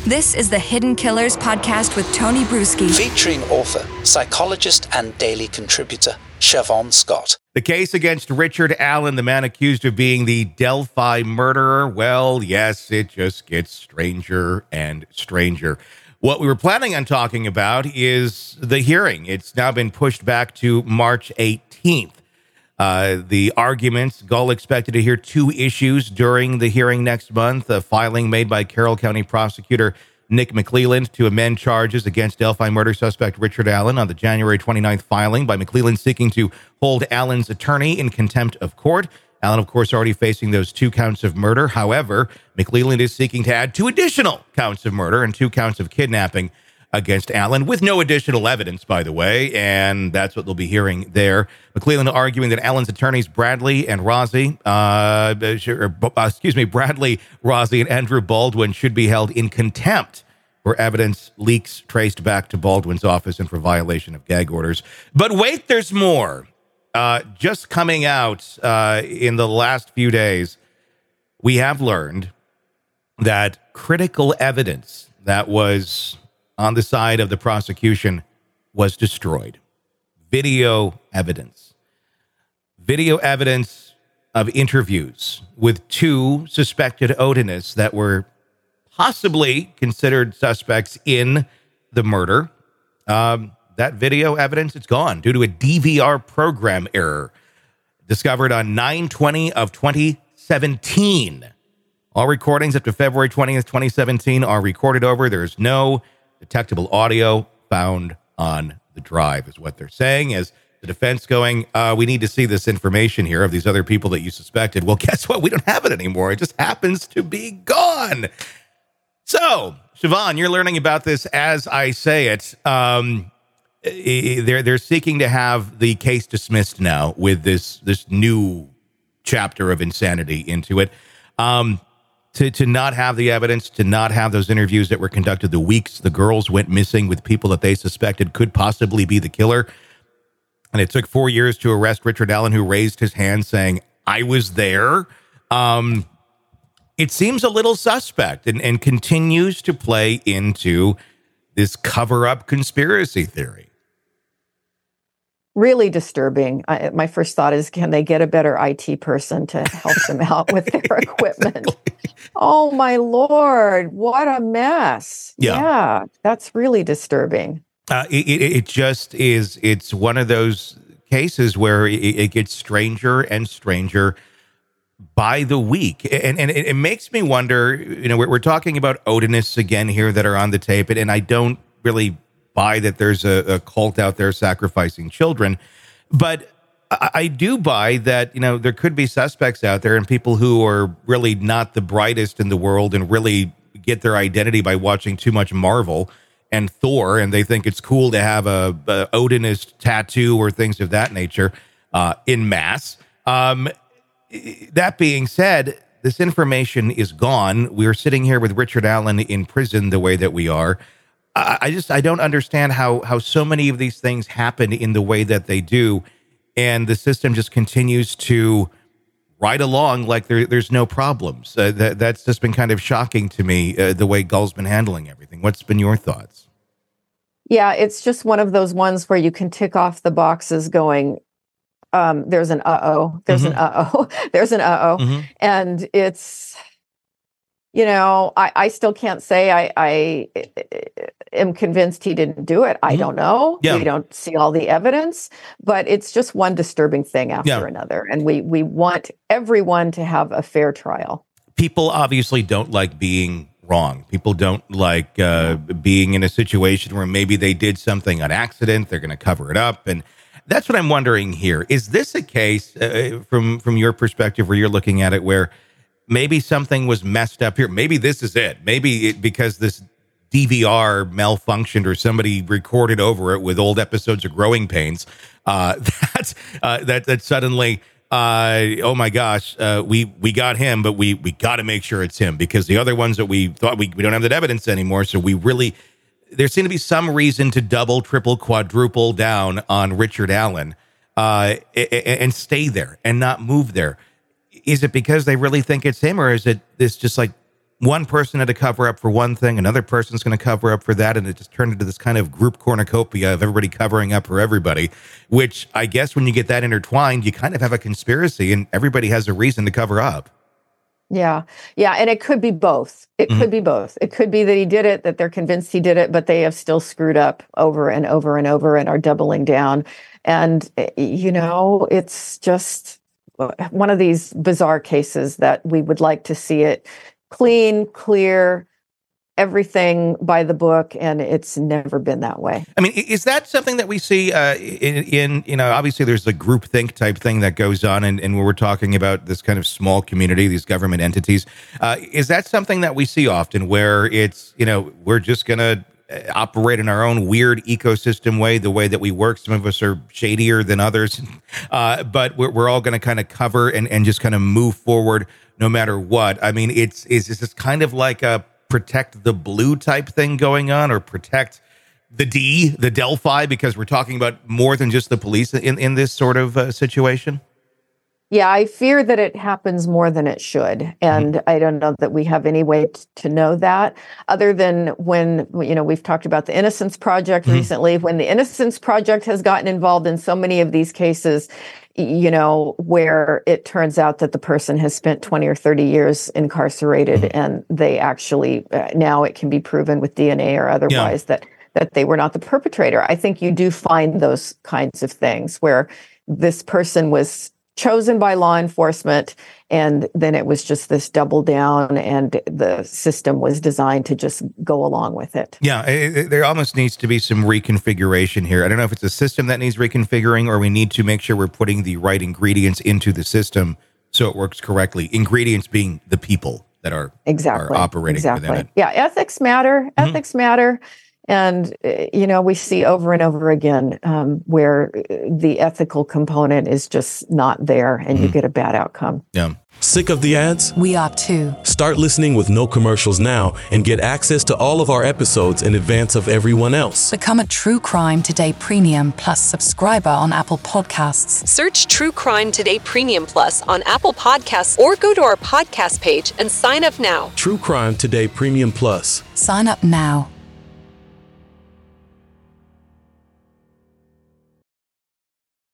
This is the Hidden Killers podcast with Tony Bruschi. Featuring author, psychologist, and daily contributor, Siobhan Scott. The case against Richard Allen, the man accused of being the Delphi murderer, well, yes, it just gets stranger and stranger. What we were planning on talking about is the hearing. It's now been pushed back to March 18th. The arguments, Gull expected to hear two issues during the hearing next month. A filing made by Carroll County prosecutor Nick McClelland to amend charges against Delphi murder suspect Richard Allen on the January 29th filing by McClelland seeking to hold Allen's attorney in contempt of court. Allen, of course, already facing those 2 counts of murder. However, McClelland is seeking to add 2 additional counts of murder and 2 counts of kidnapping against Allen, with no additional evidence, by the way, and that's what they'll be hearing there. McClelland arguing that Allen's attorneys Bradley, Rozzi, and Andrew Baldwin should be held in contempt for evidence leaks traced back to Baldwin's office and for violation of gag orders. But wait, there's more. Just coming out in the last few days, we have learned that critical evidence that was on the side of the prosecution was destroyed. Video evidence of interviews with 2 suspected Odinists that were possibly considered suspects in the murder. That video evidence, it's gone due to a DVR program error discovered on 9/20 of 2017. All recordings up to February 20th, 2017 are recorded over. There's no detectable audio found on the drive, is what they're saying, as the defense going, we need to see this information here of these other people that you suspected. Well, guess what? We don't have it anymore. It just happens to be gone. So, Siobhan, you're learning about this as I say it. They're seeking to have the case dismissed now with this new chapter of insanity into it. To not have the evidence, to not have those interviews that were conducted the weeks the girls went missing with people that they suspected could possibly be the killer. And it took 4 years to arrest Richard Allen, who raised his hand saying, I was there. It seems a little suspect and continues to play into this cover-up conspiracy theory. Really disturbing. My first thought is, can they get a better IT person to help them out with their equipment? Oh, my Lord. What a mess. Yeah, that's really disturbing. It just is. It's one of those cases where it gets stranger and stranger by the week. And it makes me wonder, we're talking about Odinists again here that are on the tape, and I don't really buy that there's a cult out there sacrificing children, but I do buy that, there could be suspects out there and people who are really not the brightest in the world and really get their identity by watching too much Marvel and Thor, and they think it's cool to have a Odinist tattoo or things of that nature in mass. That being said, this information is gone. We're sitting here with Richard Allen in prison the way that we are. I don't understand how so many of these things happen in the way that they do, and the system just continues to ride along like there's no problems. That's just been kind of shocking to me, the way Gull's been handling everything. What's been your thoughts? Yeah, it's just one of those ones where you can tick off the boxes going, there's an uh-oh, there's an uh-oh, there's an uh-oh. Mm-hmm. And it's, I still can't say I am convinced he didn't do it. I don't know. Yeah. We don't see all the evidence, but it's just one disturbing thing after another. And we want everyone to have a fair trial. People obviously don't like being wrong. People don't like being in a situation where maybe they did something on accident. They're going to cover it up. And that's what I'm wondering here. Is this a case from your perspective where you're looking at it where maybe something was messed up here? Maybe this is it. Maybe because this DVR malfunctioned or somebody recorded over it with old episodes of Growing Pains, that suddenly, oh my gosh, we got him, but we got to make sure it's him, because the other ones that we thought we don't have that evidence anymore. So there seemed to be some reason to double, triple, quadruple down on Richard Allen and stay there and not move there. Is it because they really think it's him, or is it this just like one person had to cover up for one thing, another person's going to cover up for that, and it just turned into this kind of group cornucopia of everybody covering up for everybody, which I guess when you get that intertwined, you kind of have a conspiracy, and everybody has a reason to cover up. Yeah. Yeah. And it could be both. It could be both. It could be that he did it, that they're convinced he did it, but they have still screwed up over and over and over and are doubling down. And, it's just one of these bizarre cases that we would like to see it clean, clear, everything by the book, and it's never been that way. I mean, is that something that we see in obviously there's a groupthink type thing that goes on, and when we're talking about this kind of small community, these government entities, is that something that we see often where it's, we're just going to operate in our own weird ecosystem way, the way that we work? Some of us are shadier than others, but we're all going to kind of cover and just kind of move forward no matter what. I mean, is this kind of like a protect the blue type thing going on, or protect the Delphi, because we're talking about more than just the police in this sort of situation? Yeah, I fear that it happens more than it should. And I don't know that we have any way to know that, other than when, we've talked about the Innocence Project recently, when the Innocence Project has gotten involved in so many of these cases, where it turns out that the person has spent 20 or 30 years incarcerated, and they actually, now it can be proven with DNA or otherwise that they were not the perpetrator. I think you do find those kinds of things where this person was chosen by law enforcement, and then it was just this double down, and the system was designed to just go along with it. Yeah, there almost needs to be some reconfiguration here. I don't know if it's a system that needs reconfiguring, or we need to make sure we're putting the right ingredients into the system so it works correctly. Ingredients being the people that are operating within it. Yeah, ethics matter. Ethics matter. And, we see over and over again where the ethical component is just not there, and you get a bad outcome. Yeah. Sick of the ads? We are too. Start listening with no commercials now and get access to all of our episodes in advance of everyone else. Become a True Crime Today Premium Plus subscriber on Apple Podcasts. Search True Crime Today Premium Plus on Apple Podcasts, or go to our podcast page and sign up now. True Crime Today Premium Plus. Sign up now.